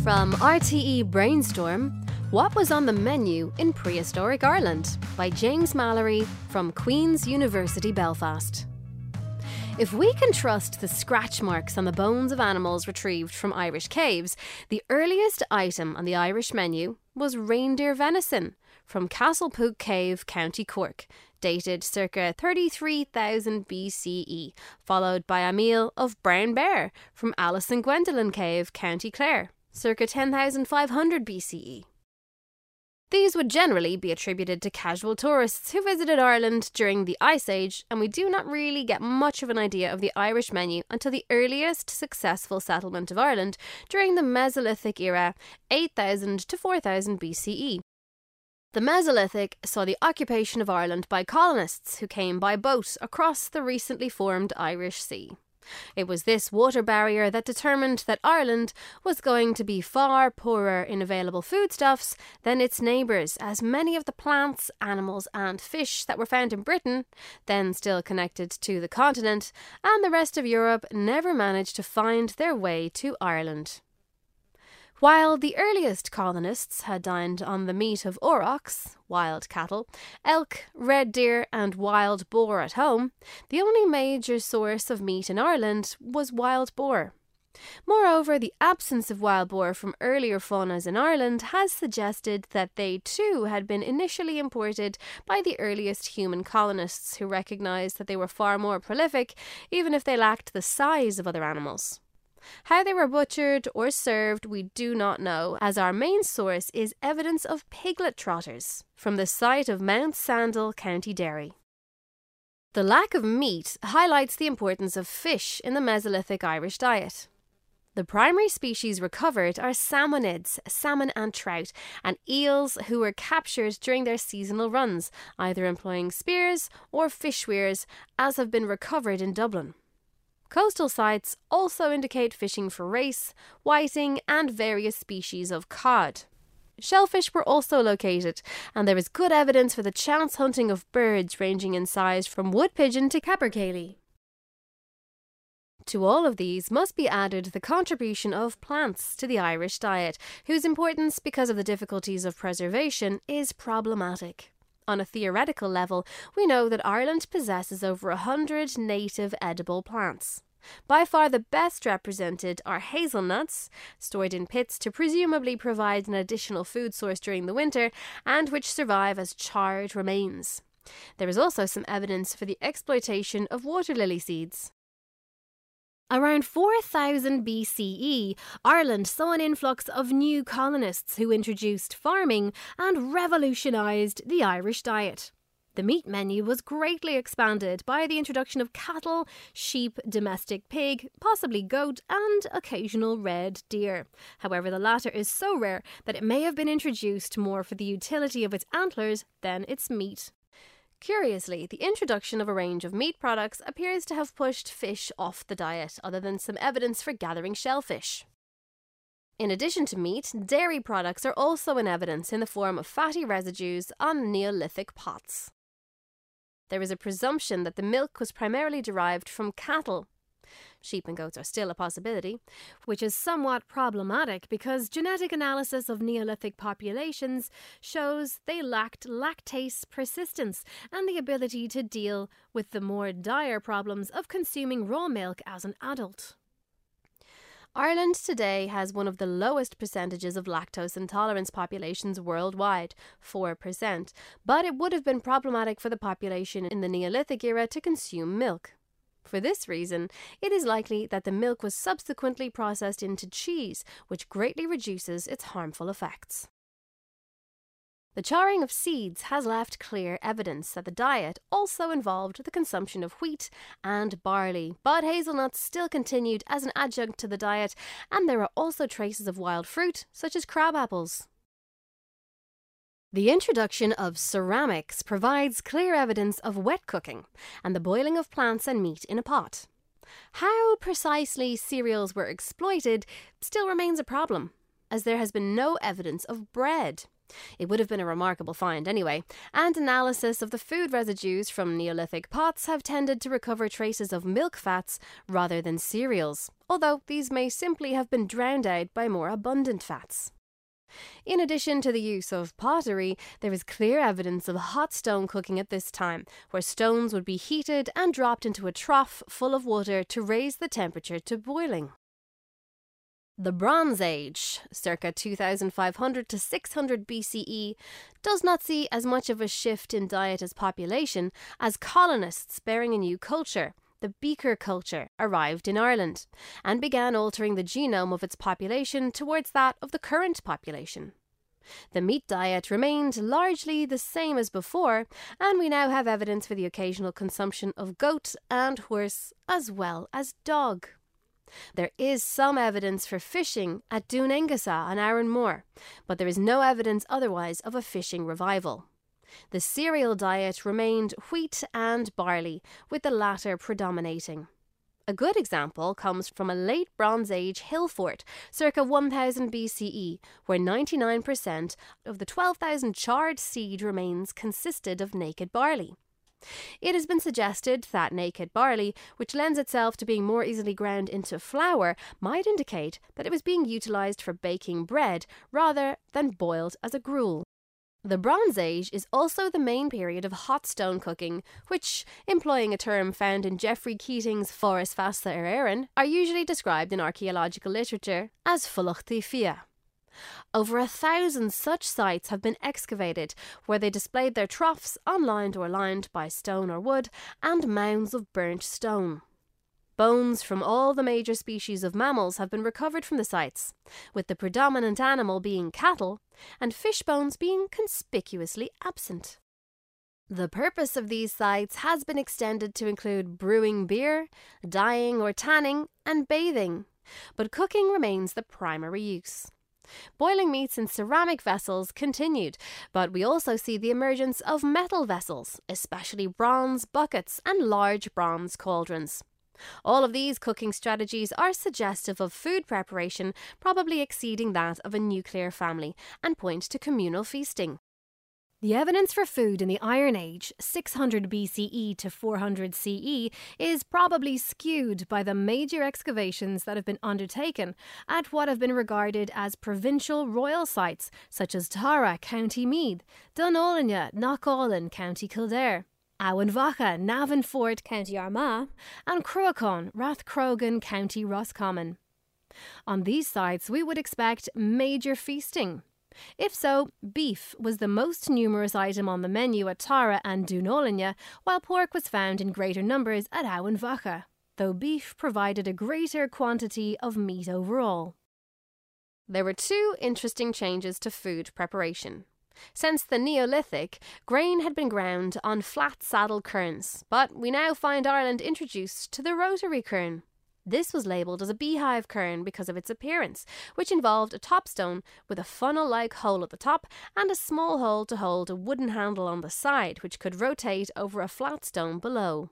From RTE Brainstorm, What Was on the Menu in Prehistoric Ireland by James Mallory from Queen's University Belfast. If we can trust the scratch marks on the bones of animals retrieved from Irish caves, the earliest item on the Irish menu was reindeer venison from Castlepook Cave, County Cork, dated circa 33,000 BCE, followed by a meal of brown bear from Alice and Gwendolen Cave, County Clare, circa 10,500 BCE. These would generally be attributed to casual tourists who visited Ireland during the Ice Age, and we do not really get much of an idea of the Irish menu until the earliest successful settlement of Ireland during the Mesolithic era, 8,000 to 4,000 BCE. The Mesolithic saw the occupation of Ireland by colonists who came by boat across the recently formed Irish Sea. It was this water barrier that determined that Ireland was going to be far poorer in available foodstuffs than its neighbours, as many of the plants, animals and fish that were found in Britain, then still connected to the continent, and the rest of Europe never managed to find their way to Ireland. While the earliest colonists had dined on the meat of aurochs, wild cattle, elk, red deer and wild boar at home, the only major source of meat in Ireland was wild boar. Moreover, the absence of wild boar from earlier faunas in Ireland has suggested that they too had been initially imported by the earliest human colonists who recognised that they were far more prolific, even if they lacked the size of other animals. How they were butchered or served we do not know, as our main source is evidence of piglet trotters from the site of Mount Sandal, County Derry. The lack of meat highlights the importance of fish in the Mesolithic Irish diet. The primary species recovered are salmonids, salmon and trout, and eels who were captured during their seasonal runs, either employing spears or fish weirs, as have been recovered in Dublin. Coastal sites also indicate fishing for race, whiting and various species of cod. Shellfish were also located, and there is good evidence for the chance hunting of birds ranging in size from wood pigeon to capercaillie. To all of these must be added the contribution of plants to the Irish diet, whose importance, because of the difficulties of preservation, is problematic. On a theoretical level, we know that Ireland possesses over 100 native edible plants. By far the best represented are hazelnuts, stored in pits to presumably provide an additional food source during the winter, and which survive as charred remains. There is also some evidence for the exploitation of water lily seeds. Around 4000 BCE, Ireland saw an influx of new colonists who introduced farming and revolutionised the Irish diet. The meat menu was greatly expanded by the introduction of cattle, sheep, domestic pig, possibly goat, and occasional red deer. However, the latter is so rare that it may have been introduced more for the utility of its antlers than its meat. Curiously, the introduction of a range of meat products appears to have pushed fish off the diet, other than some evidence for gathering shellfish. In addition to meat, dairy products are also in evidence in the form of fatty residues on Neolithic pots. There is a presumption that the milk was primarily derived from cattle. Sheep and goats are still a possibility, which is somewhat problematic because genetic analysis of Neolithic populations shows they lacked lactase persistence and the ability to deal with the more dire problems of consuming raw milk as an adult. Ireland today has one of the lowest percentages of lactose intolerance populations worldwide, 4%, but it would have been problematic for the population in the Neolithic era to consume milk. For this reason, it is likely that the milk was subsequently processed into cheese, which greatly reduces its harmful effects. The charring of seeds has left clear evidence that the diet also involved the consumption of wheat and barley, but hazelnuts still continued as an adjunct to the diet, and there are also traces of wild fruit, such as crab apples. The introduction of ceramics provides clear evidence of wet cooking and the boiling of plants and meat in a pot. How precisely cereals were exploited still remains a problem, as there has been no evidence of bread. It would have been a remarkable find anyway, and analysis of the food residues from Neolithic pots have tended to recover traces of milk fats rather than cereals, although these may simply have been drowned out by more abundant fats. In addition to the use of pottery, there is clear evidence of hot stone cooking at this time, where stones would be heated and dropped into a trough full of water to raise the temperature to boiling. The Bronze Age, circa 2500 to 600 BCE, does not see as much of a shift in diet as population as colonists bearing a new culture, the Beaker culture, arrived in Ireland and began altering the genome of its population towards that of the current population. The meat diet remained largely the same as before, and we now have evidence for the occasional consumption of goat and horse as well as dog. There is some evidence for fishing at Dún Engasa on Aaron Moor, but there is no evidence otherwise of a fishing revival. The cereal diet remained wheat and barley, with the latter predominating. A good example comes from a late Bronze Age hill fort, circa 1000 BCE, where 99% of the 12,000 charred seed remains consisted of naked barley. It has been suggested that naked barley, which lends itself to being more easily ground into flour, might indicate that it was being utilised for baking bread rather than boiled as a gruel. The Bronze Age is also the main period of hot stone cooking, which, employing a term found in Geoffrey Keating's Foras Fasta ar Éireann, are usually described in archaeological literature as Fulachtí Fia. Over 1,000 such sites have been excavated, where they displayed their troughs, unlined or lined by stone or wood, and mounds of burnt stone. Bones from all the major species of mammals have been recovered from the sites, with the predominant animal being cattle, and fish bones being conspicuously absent. The purpose of these sites has been extended to include brewing beer, dyeing or tanning, and bathing, but cooking remains the primary use. Boiling meats in ceramic vessels continued, but we also see the emergence of metal vessels, especially bronze buckets and large bronze cauldrons. All of these cooking strategies are suggestive of food preparation probably exceeding that of a nuclear family and point to communal feasting. The evidence for food in the Iron Age, 600 BCE to 400 CE, is probably skewed by the major excavations that have been undertaken at what have been regarded as provincial royal sites such as Tara, County Meath, Dunolania, Knockallen, County Kildare, Awenvacha, Navan Fort, County Armagh, and Cruachan, Rathcrogan, County Roscommon. On these sites we would expect major feasting. If so, beef was the most numerous item on the menu at Tara and Dunolania, while pork was found in greater numbers at Awenvacha, though beef provided a greater quantity of meat overall. There were two interesting changes to food preparation. Since the Neolithic, grain had been ground on flat saddle querns, but we now find Ireland introduced to the rotary quern. This was labelled as a beehive quern because of its appearance, which involved a topstone with a funnel-like hole at the top and a small hole to hold a wooden handle on the side, which could rotate over a flat stone below.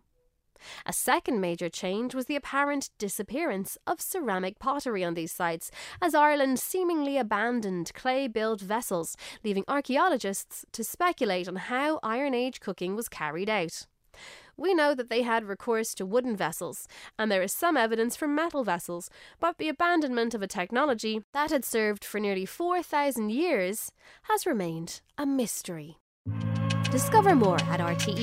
A second major change was the apparent disappearance of ceramic pottery on these sites, as Ireland seemingly abandoned clay-built vessels, leaving archaeologists to speculate on how Iron Age cooking was carried out. We know that they had recourse to wooden vessels, and there is some evidence for metal vessels, but the abandonment of a technology that had served for nearly 4,000 years has remained a mystery. Discover more at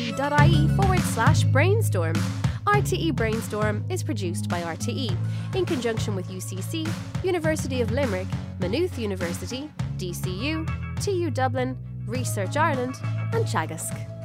rte.ie/brainstorm. RTE Brainstorm is produced by RTE in conjunction with UCC, University of Limerick, Maynooth University, DCU, TU Dublin, Research Ireland and Teagasc.